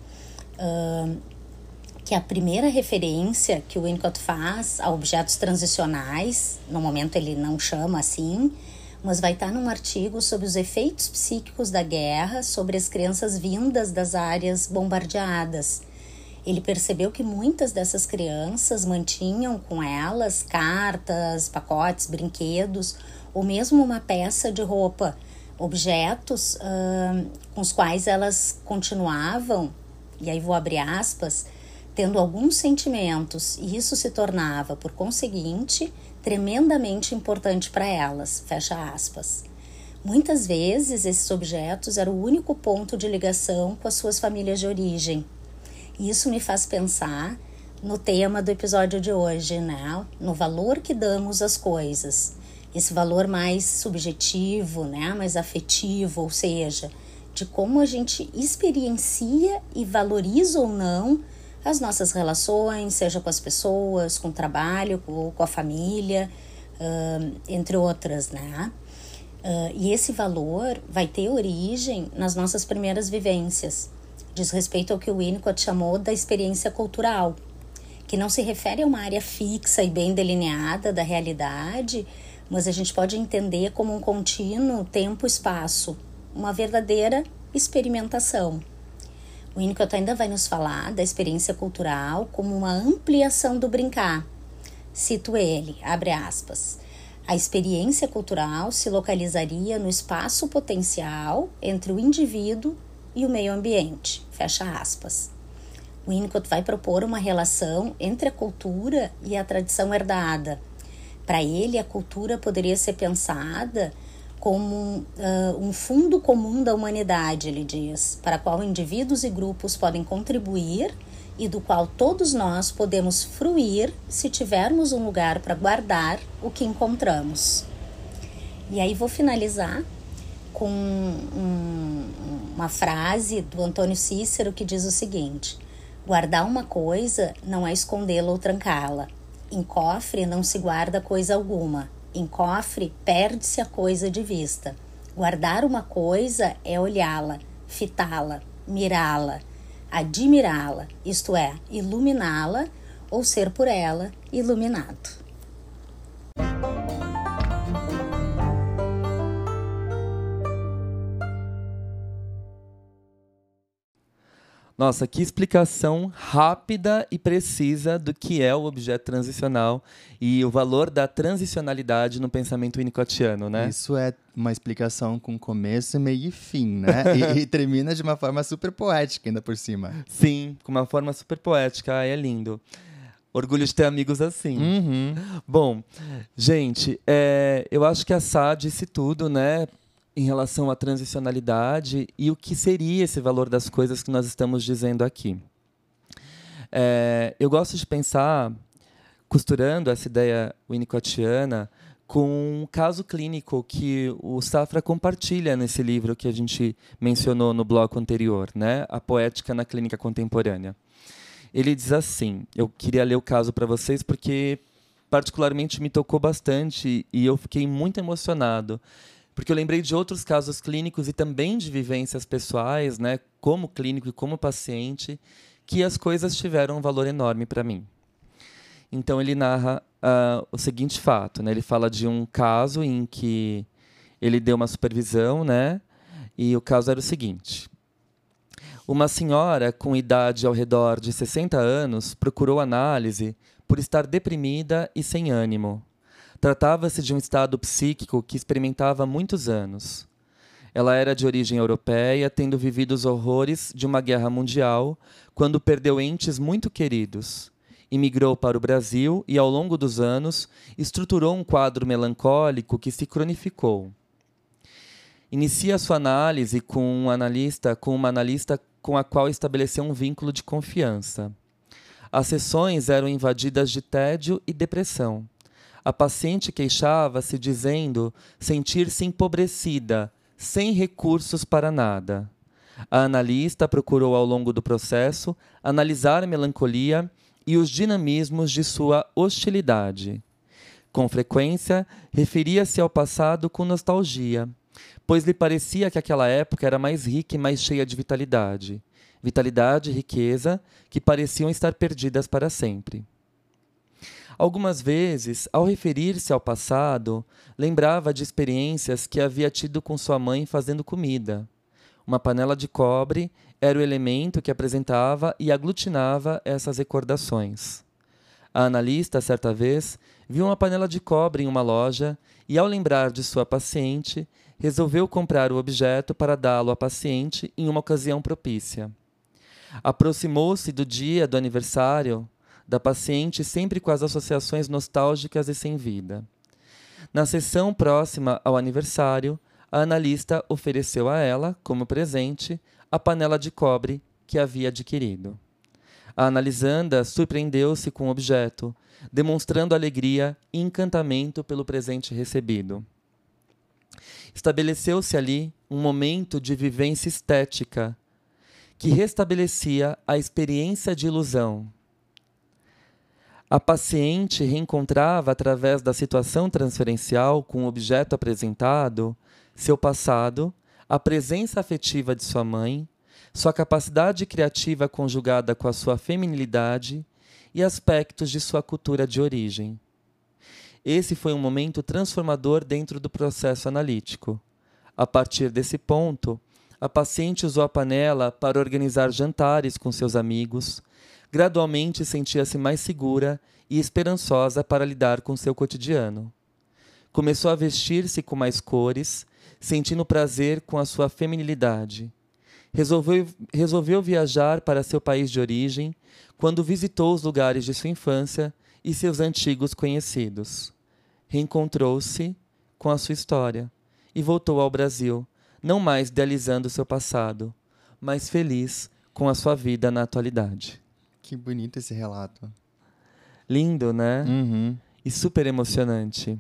Speaker 3: uh, que a primeira referência que o Winnicott faz a objetos transicionais, no momento ele não chama assim, mas vai estar num artigo sobre os efeitos psíquicos da guerra sobre as crianças vindas das áreas bombardeadas. Ele percebeu que muitas dessas crianças mantinham com elas cartas, pacotes, brinquedos ou mesmo uma peça de roupa, objetos uh, com os quais elas continuavam, e aí vou abrir aspas, tendo alguns sentimentos, e isso se tornava, por conseguinte, tremendamente importante para elas, fecha aspas. Muitas vezes esses objetos eram o único ponto de ligação com as suas famílias de origem. E isso me faz pensar no tema do episódio de hoje, né? No valor que damos às coisas. Esse valor mais subjetivo, né? Mais afetivo, ou seja, de como a gente experiencia e valoriza ou não as nossas relações, seja com as pessoas, com o trabalho, ou com a família, uh, entre outras, né? Uh, e esse valor vai ter origem nas nossas primeiras vivências. Diz respeito ao que o Winnicott chamou da experiência cultural, que não se refere a uma área fixa e bem delineada da realidade, mas a gente pode entender como um contínuo tempo-espaço, uma verdadeira experimentação. O Winnicott ainda vai nos falar da experiência cultural como uma ampliação do brincar. Cito ele, abre aspas, a experiência cultural se localizaria no espaço potencial entre o indivíduo e o meio ambiente, fecha aspas. O Winnicott vai propor uma relação entre a cultura e a tradição herdada. Para ele, a cultura poderia ser pensada como uh, um fundo comum da humanidade, ele diz, para o qual indivíduos e grupos podem contribuir e do qual todos nós podemos fruir se tivermos um lugar para guardar o que encontramos. E aí vou finalizar com um, uma frase do Antônio Cícero que diz o seguinte: guardar uma coisa não é escondê-la ou trancá-la. Em cofre não se guarda coisa alguma. Em cofre perde-se a coisa de vista. Guardar uma coisa é olhá-la, fitá-la, mirá-la, admirá-la, isto é, iluminá-la ou ser por ela iluminado.
Speaker 2: Nossa, que explicação rápida e precisa do que é o objeto transicional e o valor da transicionalidade no pensamento winnicottiano, né?
Speaker 1: Isso é uma explicação com começo, meio e fim, né? e, e termina de uma forma super poética ainda por cima.
Speaker 2: Sim, com uma forma super poética. Ai, é lindo. Orgulho de ter amigos assim.
Speaker 1: Uhum.
Speaker 2: Bom, gente, é, eu acho que a Sá disse tudo, né? Em relação à transicionalidade e o que seria esse valor das coisas que nós estamos dizendo aqui. É, eu gosto de pensar, costurando essa ideia winnicottiana, com um caso clínico que o Safra compartilha nesse livro que a gente mencionou no bloco anterior, né? A Poética na Clínica Contemporânea. Ele diz assim, eu queria ler o caso para vocês porque particularmente me tocou bastante e eu fiquei muito emocionado, porque eu lembrei de outros casos clínicos e também de vivências pessoais, né, como clínico e como paciente, que as coisas tiveram um valor enorme para mim. Então, ele narra uh, o seguinte fato, né? Ele fala de um caso em que ele deu uma supervisão, né? E o caso era o seguinte. Uma senhora com idade ao redor de sessenta anos procurou análise por estar deprimida e sem ânimo. Tratava-se de um estado psíquico que experimentava há muitos anos. Ela era de origem europeia, tendo vivido os horrores de uma guerra mundial, quando perdeu entes muito queridos. Imigrou para o Brasil e, ao longo dos anos, estruturou um quadro melancólico que se cronificou. Inicia sua análise com um analista, com uma analista com a qual estabeleceu um vínculo de confiança. As sessões eram invadidas de tédio e depressão. A paciente queixava-se dizendo sentir-se empobrecida, sem recursos para nada. A analista procurou, ao longo do processo, analisar a melancolia e os dinamismos de sua hostilidade. Com frequência, referia-se ao passado com nostalgia, pois lhe parecia que aquela época era mais rica e mais cheia de vitalidade. Vitalidade e riqueza que pareciam estar perdidas para sempre. Algumas vezes, ao referir-se ao passado, lembrava de experiências que havia tido com sua mãe fazendo comida. Uma panela de cobre era o elemento que apresentava e aglutinava essas recordações. A analista, certa vez, viu uma panela de cobre em uma loja e, ao lembrar de sua paciente, resolveu comprar o objeto para dá-lo à paciente em uma ocasião propícia. Aproximou-se do dia do aniversário da paciente, sempre com as associações nostálgicas e sem vida. Na sessão próxima ao aniversário, a analista ofereceu a ela, como presente, a panela de cobre que havia adquirido. A analisanda surpreendeu-se com o objeto, demonstrando alegria e encantamento pelo presente recebido. Estabeleceu-se ali um momento de vivência estética que restabelecia a experiência de ilusão. A paciente reencontrava, através da situação transferencial com o objeto apresentado, seu passado, a presença afetiva de sua mãe, sua capacidade criativa conjugada com a sua feminilidade e aspectos de sua cultura de origem. Esse foi um momento transformador dentro do processo analítico. A partir desse ponto, a paciente usou a panela para organizar jantares com seus amigos. Gradualmente sentia-se mais segura e esperançosa para lidar com seu cotidiano. Começou a vestir-se com mais cores, sentindo prazer com a sua feminilidade. Resolveu, resolveu viajar para seu país de origem quando visitou os lugares de sua infância e seus antigos conhecidos. Reencontrou-se com a sua história e voltou ao Brasil, não mais idealizando seu passado, mas feliz com a sua vida na atualidade.
Speaker 1: Que bonito esse relato.
Speaker 2: Lindo, né?
Speaker 1: Uhum.
Speaker 2: E super emocionante.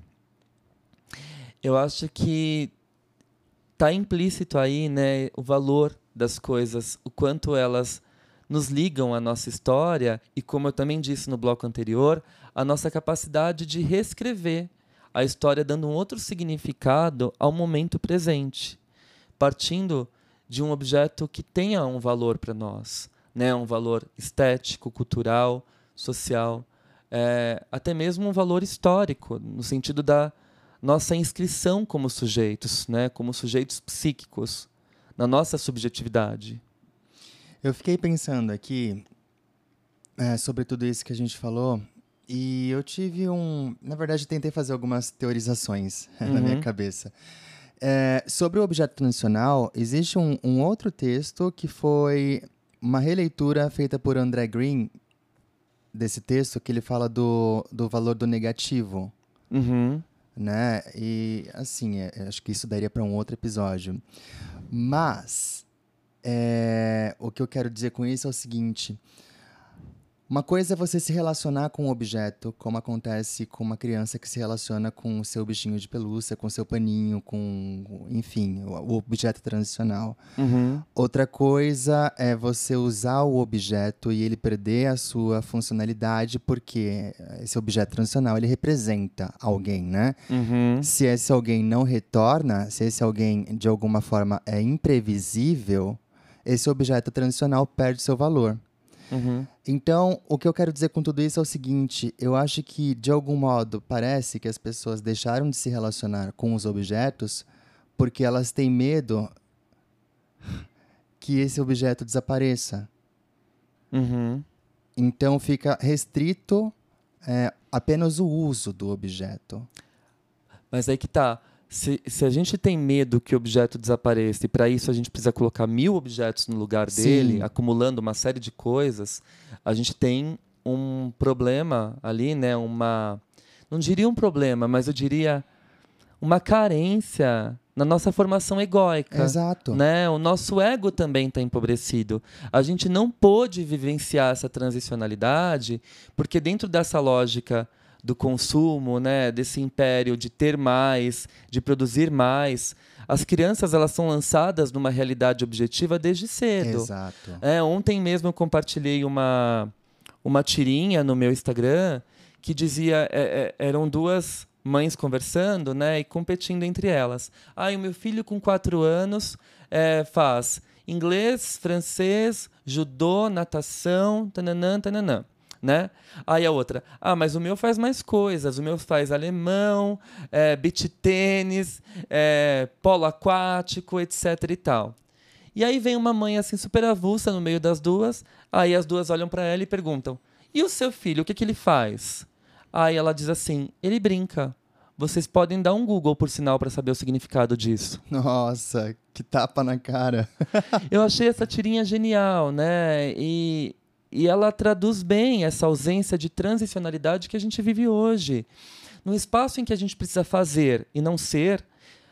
Speaker 2: Eu acho que está implícito aí, né, o valor das coisas, o quanto elas nos ligam à nossa história e, como eu também disse no bloco anterior, a nossa capacidade de reescrever a história dando um outro significado ao momento presente, partindo de um objeto que tenha um valor para nós, né? Um valor estético, cultural, social, é, até mesmo um valor histórico, no sentido da nossa inscrição como sujeitos, né? Como sujeitos psíquicos, na nossa subjetividade.
Speaker 1: Eu fiquei pensando aqui é, sobre tudo isso que a gente falou, e eu tive um... Na verdade, tentei fazer algumas teorizações uhum. na minha cabeça. É, sobre o objeto transicional, existe um, um outro texto que foi uma releitura feita por André Green desse texto, que ele fala do, do valor do negativo.
Speaker 2: Uhum.
Speaker 1: Né? E, assim, é, acho que isso daria para um outro episódio. Mas, é, o que eu quero dizer com isso é o seguinte... Uma coisa é você se relacionar com um objeto, como acontece com uma criança que se relaciona com o seu bichinho de pelúcia, com o seu paninho, com, enfim, o objeto transicional.
Speaker 2: Uhum.
Speaker 1: Outra coisa é você usar o objeto e ele perder a sua funcionalidade, porque esse objeto transicional, ele representa alguém, né?
Speaker 2: Uhum.
Speaker 1: Se esse alguém não retorna, se esse alguém, de alguma forma, é imprevisível, esse objeto transicional perde seu valor.
Speaker 2: Uhum.
Speaker 1: Então, o que eu quero dizer com tudo isso é o seguinte, eu acho que, de algum modo, parece que as pessoas deixaram de se relacionar com os objetos porque elas têm medo que esse objeto desapareça.
Speaker 2: Uhum.
Speaker 1: Então, fica restrito é, apenas o uso do objeto.
Speaker 2: Mas aí que tá. Se, se a gente tem medo que o objeto desapareça e para isso a gente precisa colocar mil objetos no lugar
Speaker 1: Sim.
Speaker 2: dele, acumulando uma série de coisas, a gente tem um problema ali, né? Uma, não diria um problema, mas eu diria uma carência na nossa formação egóica.
Speaker 1: Exato.
Speaker 2: Né? O nosso ego também está empobrecido. A gente não pôde vivenciar essa transicionalidade porque dentro dessa lógica do consumo, né, desse império de ter mais, de produzir mais. As crianças elas são lançadas numa realidade objetiva desde cedo.
Speaker 1: Exato.
Speaker 2: É, ontem mesmo eu compartilhei uma, uma tirinha no meu Instagram que dizia, é, é, eram duas mães conversando, né, e competindo entre elas. Ah, o meu filho com quatro anos é, faz inglês, francês, judô, natação, tananã, tananã. Né? Aí a outra, ah, mas o meu faz mais coisas, o meu faz alemão, é, beach tênis, é, polo aquático, etc e tal. E aí vem uma mãe assim super avulsa no meio das duas, aí as duas olham para ela e perguntam, e o seu filho, o que, que ele faz? Aí ela diz assim, ele brinca. Vocês podem dar um Google, por sinal, para saber o significado disso.
Speaker 1: Nossa, que tapa na cara.
Speaker 2: Eu achei essa tirinha genial, né? E... E ela traduz bem essa ausência de transicionalidade que a gente vive hoje. No espaço em que a gente precisa fazer e não ser,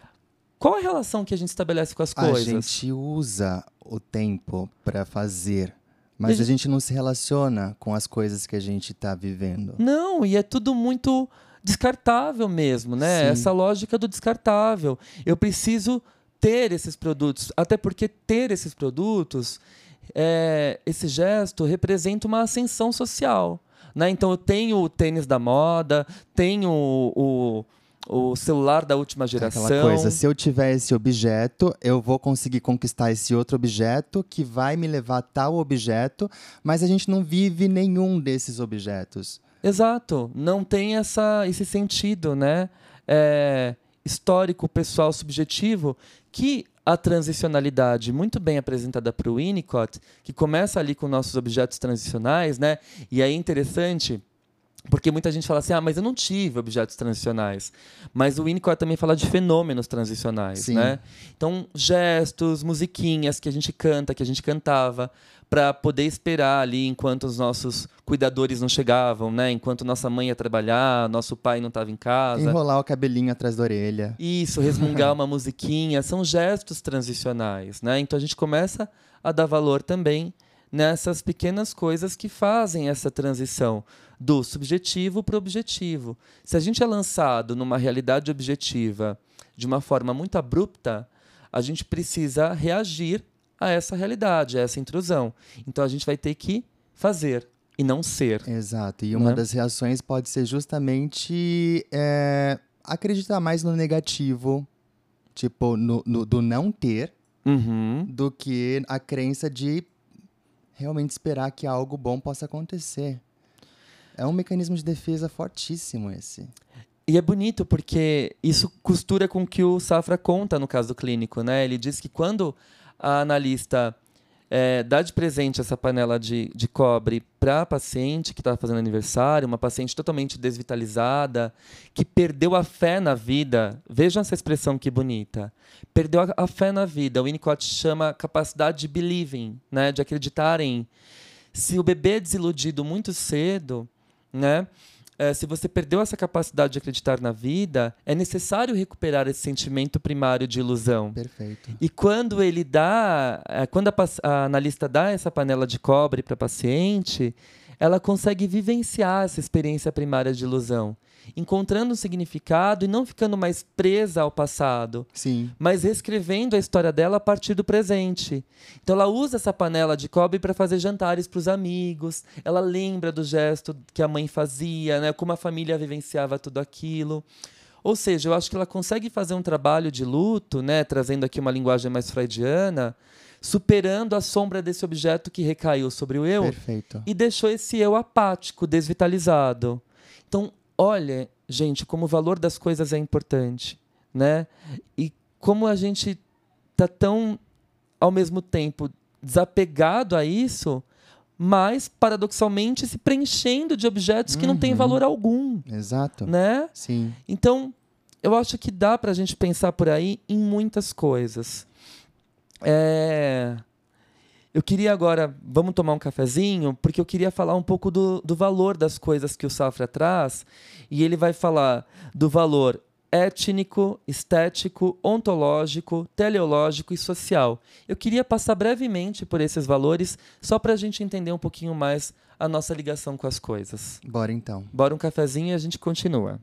Speaker 2: qual a relação que a gente estabelece com as coisas?
Speaker 1: A gente usa o tempo para fazer, mas a gente... a gente não se relaciona com as coisas que a gente está vivendo.
Speaker 2: Não, e é tudo muito descartável mesmo, né?
Speaker 1: Sim.
Speaker 2: Essa lógica do descartável. Eu preciso ter esses produtos, até porque ter esses produtos... É, esse gesto representa uma ascensão social. Né? Então eu tenho o tênis da moda, tenho o, o, o celular da última geração.
Speaker 1: Aquela coisa, se eu tiver esse objeto, eu vou conseguir conquistar esse outro objeto que vai me levar a tal objeto, mas a gente não vive nenhum desses objetos.
Speaker 2: Exato, não tem essa, esse sentido, né? É, histórico, pessoal, subjetivo, que a transicionalidade, muito bem apresentada para o Winnicott, que começa ali com nossos objetos transicionais, né? E aí é interessante, porque muita gente fala assim, ah, mas eu não tive objetos transicionais. Mas o Winnicott também fala de fenômenos transicionais,
Speaker 1: Sim.
Speaker 2: né? Então, gestos, musiquinhas que a gente canta, que a gente cantava, para poder esperar ali enquanto os nossos cuidadores não chegavam, né? Enquanto nossa mãe ia trabalhar, nosso pai não estava em casa.
Speaker 1: Enrolar o cabelinho atrás da orelha.
Speaker 2: Isso, resmungar uma musiquinha, são gestos transicionais, né? Então a gente começa a dar valor também nessas pequenas coisas que fazem essa transição do subjetivo para o objetivo. Se a gente é lançado numa realidade objetiva de uma forma muito abrupta, a gente precisa reagir a essa realidade, a essa intrusão. Então a gente vai ter que fazer e não ser.
Speaker 1: Exato. E uma
Speaker 2: Né?
Speaker 1: das reações pode ser justamente é, acreditar mais no negativo, tipo, no, no- do não ter,
Speaker 2: Uhum.
Speaker 1: do que a crença de realmente esperar que algo bom possa acontecer. É um mecanismo de defesa fortíssimo esse.
Speaker 2: E é bonito porque isso costura com o que o Safra conta no caso clínico, né? Ele diz que quando a analista é, dá de presente essa panela de, de cobre para a paciente que está fazendo aniversário, uma paciente totalmente desvitalizada, que perdeu a fé na vida. Vejam essa expressão que bonita. Perdeu a, a fé na vida. O Winnicott chama capacidade de believing, né? De acreditar em. Se o bebê é desiludido muito cedo, né? É, se você perdeu essa capacidade de acreditar na vida, é necessário recuperar esse sentimento primário de ilusão.
Speaker 1: Perfeito.
Speaker 2: E quando ele dá, é, quando a, pac- a analista dá essa panela de cobre para a paciente, ela consegue vivenciar essa experiência primária de ilusão, encontrando um significado e não ficando mais presa ao passado,
Speaker 1: Sim.
Speaker 2: mas reescrevendo a história dela a partir do presente. Então ela usa essa panela de cobre para fazer jantares para os amigos, ela lembra do gesto que a mãe fazia, né, como a família vivenciava tudo aquilo. Ou seja, eu acho que ela consegue fazer um trabalho de luto, né, trazendo aqui uma linguagem mais freudiana, superando a sombra desse objeto que recaiu sobre o eu
Speaker 1: Perfeito.
Speaker 2: e deixou esse eu apático, desvitalizado. Então, olha, gente, como o valor das coisas é importante, né? E como a gente tá tão, ao mesmo tempo, desapegado a isso, mas, paradoxalmente, se preenchendo de objetos que não têm
Speaker 1: Uhum.
Speaker 2: valor algum,
Speaker 1: Exato.
Speaker 2: né?
Speaker 1: Sim.
Speaker 2: Então, eu acho que dá para a gente pensar por aí em muitas coisas. É... Eu queria agora, vamos tomar um cafezinho, porque eu queria falar um pouco do, do valor das coisas que o Safra traz, e ele vai falar do valor étnico, estético, ontológico, teleológico e social. Eu queria passar brevemente por esses valores, só para a gente entender um pouquinho mais a nossa ligação com as coisas.
Speaker 1: Bora então.
Speaker 2: Bora um cafezinho e a gente continua.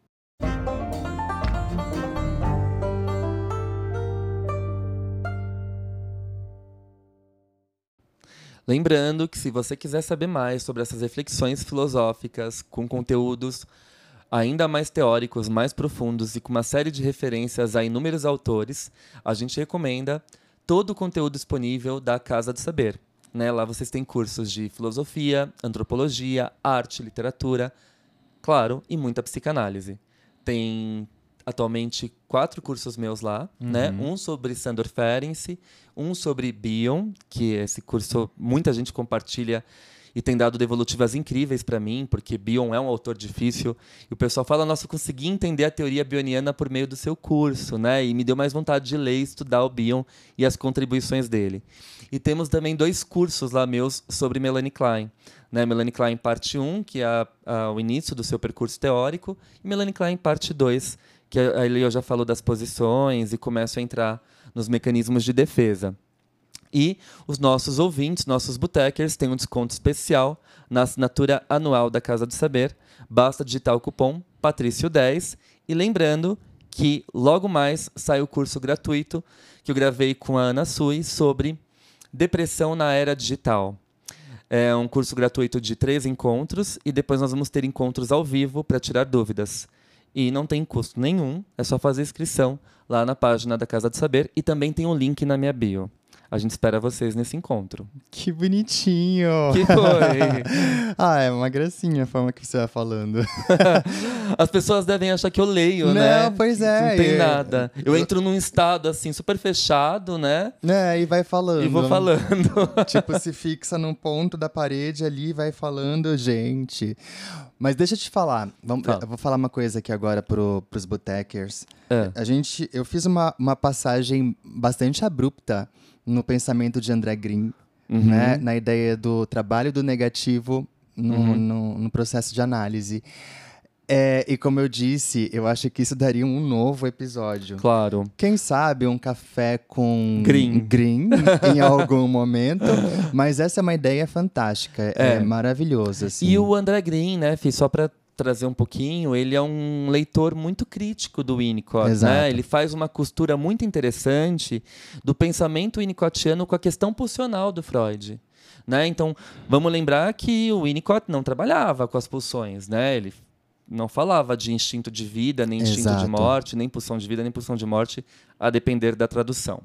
Speaker 2: Lembrando que se você quiser saber mais sobre essas reflexões filosóficas com conteúdos ainda mais teóricos, mais profundos e com uma série de referências a inúmeros autores, a gente recomenda todo o conteúdo disponível da Casa do Saber. Né? Lá vocês têm cursos de filosofia, antropologia, arte, literatura, claro, e muita psicanálise. Tem atualmente quatro cursos meus lá,
Speaker 1: Uhum.
Speaker 2: né? Um sobre Sandor Ferenczi, um sobre Bion, que esse curso muita gente compartilha e tem dado devolutivas incríveis para mim, porque Bion é um autor difícil, e o pessoal fala, nossa, eu consegui entender a teoria bioniana por meio do seu curso, né? E me deu mais vontade de ler e estudar o Bion e as contribuições dele. E temos também dois cursos lá meus sobre Melanie Klein. Né? Melanie Klein parte um, que é a, a, o início do seu percurso teórico, e Melanie Klein parte dois, que ali eu já falo das posições e começo a entrar nos mecanismos de defesa. E os nossos ouvintes, nossos botekers, têm um desconto especial na assinatura anual da Casa do Saber. Basta digitar o cupom Patrício dez. E lembrando que logo mais sai o curso gratuito que eu gravei com a Ana Sui sobre depressão na era digital. É um curso gratuito de três encontros e depois nós vamos ter encontros ao vivo para tirar dúvidas. E não tem custo nenhum, é só fazer inscrição lá na página da Casa do Saber e também tem um link na minha bio. A gente espera vocês nesse encontro.
Speaker 1: Que bonitinho!
Speaker 2: Que foi?
Speaker 1: Ah, é uma gracinha a forma que você vai falando.
Speaker 2: As pessoas devem achar que eu leio,
Speaker 1: Não,
Speaker 2: né?
Speaker 1: pois é.
Speaker 2: Não tem
Speaker 1: e-
Speaker 2: nada. Eu entro num estado, assim, super fechado, né?
Speaker 1: É, e vai falando.
Speaker 2: E vou falando.
Speaker 1: Tipo, se fixa num ponto da parede ali e vai falando, gente. Mas deixa eu te falar. Vamos,
Speaker 2: Fala.
Speaker 1: eu vou falar uma coisa aqui agora pro, pros botekers.
Speaker 2: É.
Speaker 1: A gente, eu fiz uma, uma passagem bastante abrupta no pensamento de André Green,
Speaker 2: Uhum.
Speaker 1: né? Na ideia do trabalho do negativo no,
Speaker 2: Uhum.
Speaker 1: no, no processo de análise. É, e como eu disse, eu acho que isso daria um novo episódio.
Speaker 2: Claro.
Speaker 1: Quem sabe um café com
Speaker 2: Green.
Speaker 1: green em algum momento. Mas essa é uma ideia fantástica. É,
Speaker 2: É.
Speaker 1: maravilhoso, assim.
Speaker 2: E o André Green, né, Fih, só para trazer um pouquinho, ele é um leitor muito crítico do Winnicott,
Speaker 1: Exato.
Speaker 2: né? Ele faz uma costura muito interessante do pensamento winnicottiano com a questão pulsional do Freud, né? Então, vamos lembrar que o Winnicott não trabalhava com as pulsões, né? Ele não falava de instinto de vida, nem instinto
Speaker 1: Exato.
Speaker 2: de morte, nem pulsão de vida, nem pulsão de morte, a depender da tradução.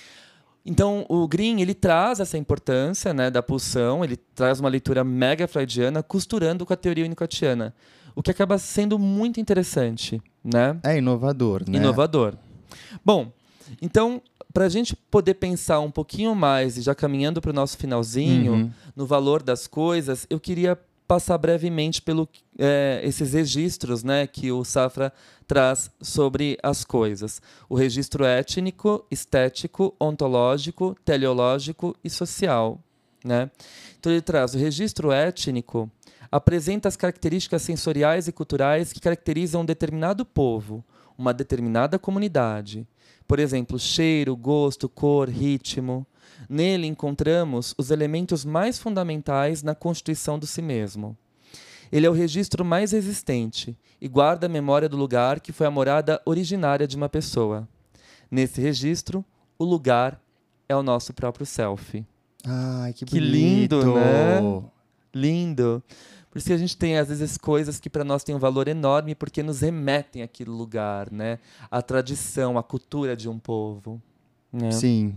Speaker 2: Então, o Green, ele traz essa importância, né, da pulsão, ele traz uma leitura mega freudiana, costurando com a teoria winnicottiana, o que acaba sendo muito interessante, né?
Speaker 1: É inovador, né?
Speaker 2: Inovador. Bom, então, para a gente poder pensar um pouquinho mais, e já caminhando para o nosso finalzinho,
Speaker 1: Uhum.
Speaker 2: no valor das coisas, eu queria passar brevemente pelo é, esses registros, né, que o Safra traz sobre as coisas. O registro étnico, estético, ontológico, teleológico e social, né? Então ele traz o registro étnico, apresenta as características sensoriais e culturais que caracterizam um determinado povo, uma determinada comunidade. Por exemplo, cheiro, gosto, cor, ritmo. Nele encontramos os elementos mais fundamentais na constituição do si mesmo. Ele é o registro mais resistente e guarda a memória do lugar que foi a morada originária de uma pessoa. Nesse registro, o lugar é o nosso próprio self.
Speaker 1: Ai, que,
Speaker 2: Que
Speaker 1: bonito.
Speaker 2: lindo, né? Lindo. Por isso que a gente tem, às vezes, coisas que para nós têm um valor enorme porque nos remetem àquele lugar, né? A tradição, a cultura de um povo. Né?
Speaker 1: Sim.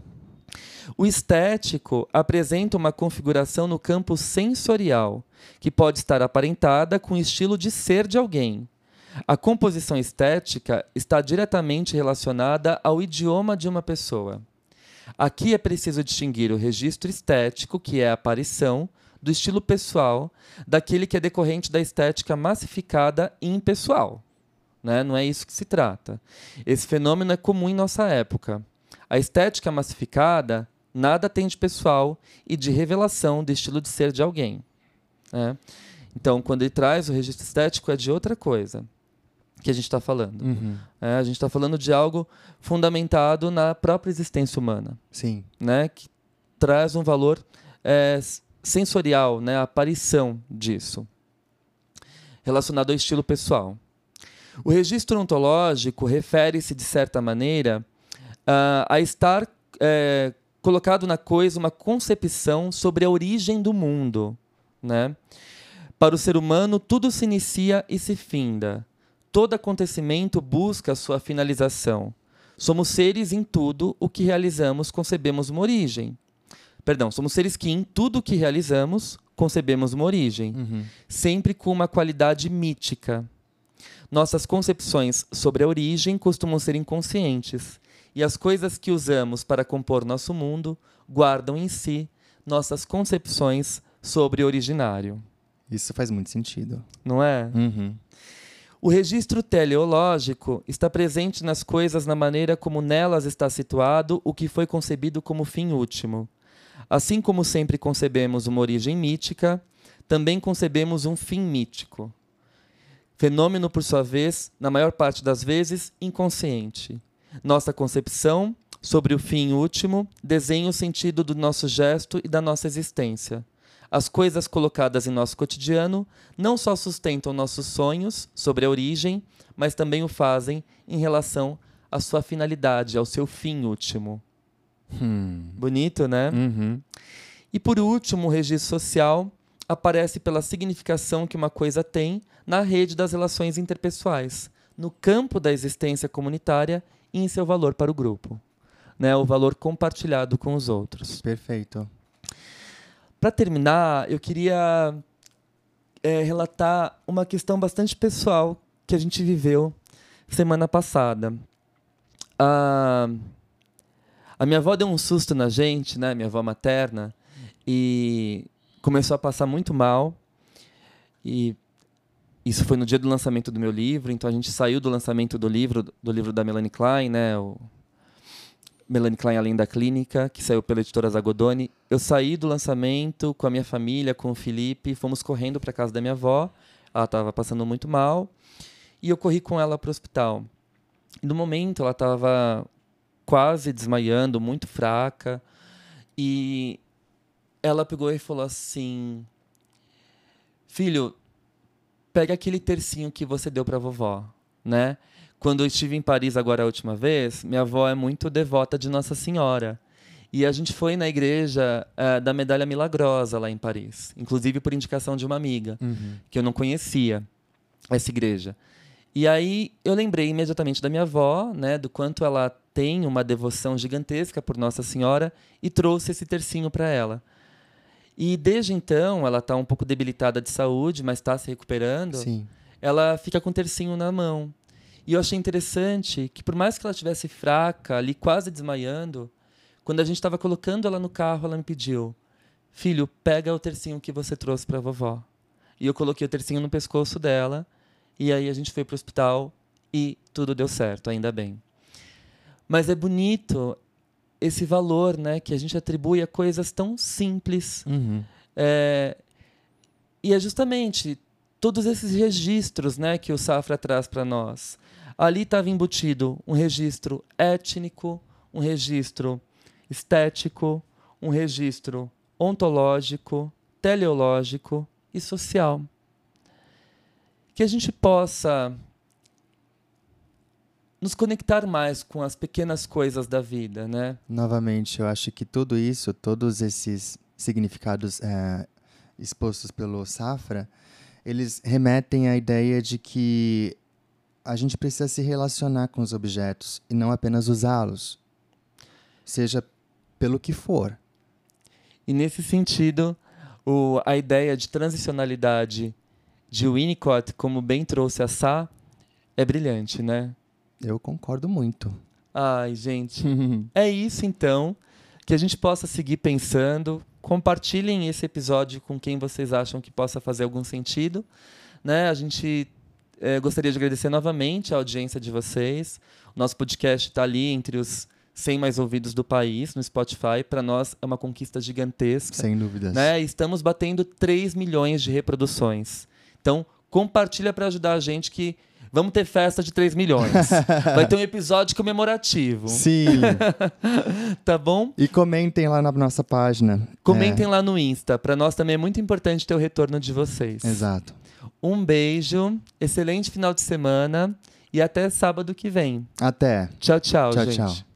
Speaker 2: O estético apresenta uma configuração no campo sensorial, que pode estar aparentada com o estilo de ser de alguém. A composição estética está diretamente relacionada ao idioma de uma pessoa. Aqui é preciso distinguir o registro estético, que é a aparição, do estilo pessoal, daquele que é decorrente da estética massificada e impessoal. Né? Não é isso que se trata. Esse fenômeno é comum em nossa época. A estética massificada nada tem de pessoal e de revelação do estilo de ser de alguém. Né? Então, quando ele traz o registro estético, é de outra coisa que a gente está falando.
Speaker 1: Uhum.
Speaker 2: É, a gente está falando de algo fundamentado na própria existência humana,
Speaker 1: Sim.
Speaker 2: né? Que traz um valor é, sensorial, né? A aparição disso, relacionado ao estilo pessoal. O registro ontológico refere-se, de certa maneira, a, a estar é, colocado na coisa uma concepção sobre a origem do mundo. Né? Para o ser humano, tudo se inicia e se finda. Todo acontecimento busca a sua finalização. Somos seres em tudo o que realizamos, concebemos uma origem. Perdão, somos seres que em tudo o que realizamos, concebemos uma origem.
Speaker 1: Uhum.
Speaker 2: Sempre com uma qualidade mítica. Nossas concepções sobre a origem costumam ser inconscientes, e as coisas que usamos para compor nosso mundo guardam em si nossas concepções sobre o originário.
Speaker 1: Isso faz muito sentido.
Speaker 2: Não é?
Speaker 1: Uhum.
Speaker 2: O registro teleológico está presente nas coisas na maneira como nelas está situado o que foi concebido como fim último. Assim como sempre concebemos uma origem mítica, também concebemos um fim mítico. Fenômeno, por sua vez, na maior parte das vezes, inconsciente. Nossa concepção sobre o fim último desenha o sentido do nosso gesto e da nossa existência. As coisas colocadas em nosso cotidiano não só sustentam nossos sonhos sobre a origem, mas também o fazem em relação à sua finalidade, ao seu fim último.
Speaker 1: Hum.
Speaker 2: Bonito, né?
Speaker 1: Uhum.
Speaker 2: E, por último, o registro social aparece pela significação que uma coisa tem na rede das relações interpessoais, no campo da existência comunitária e em seu valor para o grupo, né? O valor compartilhado com os outros.
Speaker 1: Perfeito.
Speaker 2: Para terminar, eu queria é, relatar uma questão bastante pessoal que a gente viveu semana passada. A, a minha avó deu um susto na gente, né? Minha avó materna, e começou a passar muito mal. E isso foi no dia do lançamento do meu livro, então a gente saiu do lançamento do livro, do livro da Melanie Klein, né? O Melanie Klein Além da Clínica, que saiu pela editora Zagodoni. Eu saí do lançamento com a minha família, com o Felipe, fomos correndo para a casa da minha avó. Ela estava passando muito mal e eu corri com ela para o hospital. E no momento ela estava quase desmaiando, muito fraca, e ela pegou e falou assim: filho, pega aquele tercinho que você deu para a vovó, né? Quando eu estive em Paris agora a última vez, minha avó é muito devota de Nossa Senhora. E a gente foi na igreja uh, da Medalha Milagrosa lá em Paris. Inclusive por indicação de uma amiga,
Speaker 1: Uhum.
Speaker 2: que eu não conhecia essa igreja. E aí eu lembrei imediatamente da minha avó, né, do quanto ela tem uma devoção gigantesca por Nossa Senhora, e trouxe esse tercinho para ela. E desde então, ela está um pouco debilitada de saúde, mas está se recuperando.
Speaker 1: Sim.
Speaker 2: Ela fica com o tercinho na mão. E eu achei interessante que, por mais que ela estivesse fraca, ali quase desmaiando, quando a gente estava colocando ela no carro, ela me pediu: filho, pega o tercinho que você trouxe para a vovó. E eu coloquei o tercinho no pescoço dela, e aí a gente foi para o hospital e tudo deu certo, ainda bem. Mas é bonito esse valor, né, que a gente atribui a coisas tão simples.
Speaker 1: Uhum.
Speaker 2: É, e é justamente todos esses registros, né, que o Safra traz para nós. Ali estava embutido um registro étnico, um registro estético, um registro ontológico, teleológico e social. Que a gente possa nos conectar mais com as pequenas coisas da vida, né?
Speaker 1: Novamente, eu acho que tudo isso, todos esses significados é, expostos pelo Safra, eles remetem à ideia de que a gente precisa se relacionar com os objetos e não apenas usá-los, seja pelo que for.
Speaker 2: E nesse sentido, o, a ideia de transicionalidade de Winnicott, como bem trouxe a Sá, é brilhante, né?
Speaker 1: Eu concordo muito.
Speaker 2: Ai, gente, é isso então, que a gente possa seguir pensando. Compartilhem esse episódio com quem vocês acham que possa fazer algum sentido, né? A gente é, gostaria de agradecer novamente a audiência de vocês. O nosso podcast está ali entre os cem mais ouvidos do país, no Spotify. Para nós é uma conquista gigantesca.
Speaker 1: Sem dúvidas.
Speaker 2: Né? Estamos batendo três milhões de reproduções. Então, compartilha para ajudar a gente que vamos ter festa de três milhões. Vai ter um episódio comemorativo.
Speaker 1: Sim.
Speaker 2: Tá bom?
Speaker 1: E comentem lá na nossa página.
Speaker 2: Comentem é. lá no Insta. Para nós também é muito importante ter o retorno de vocês.
Speaker 1: Exato.
Speaker 2: Um beijo, excelente final de semana e até sábado que vem.
Speaker 1: Até.
Speaker 2: Tchau, tchau,
Speaker 1: Tchau,
Speaker 2: gente.
Speaker 1: tchau.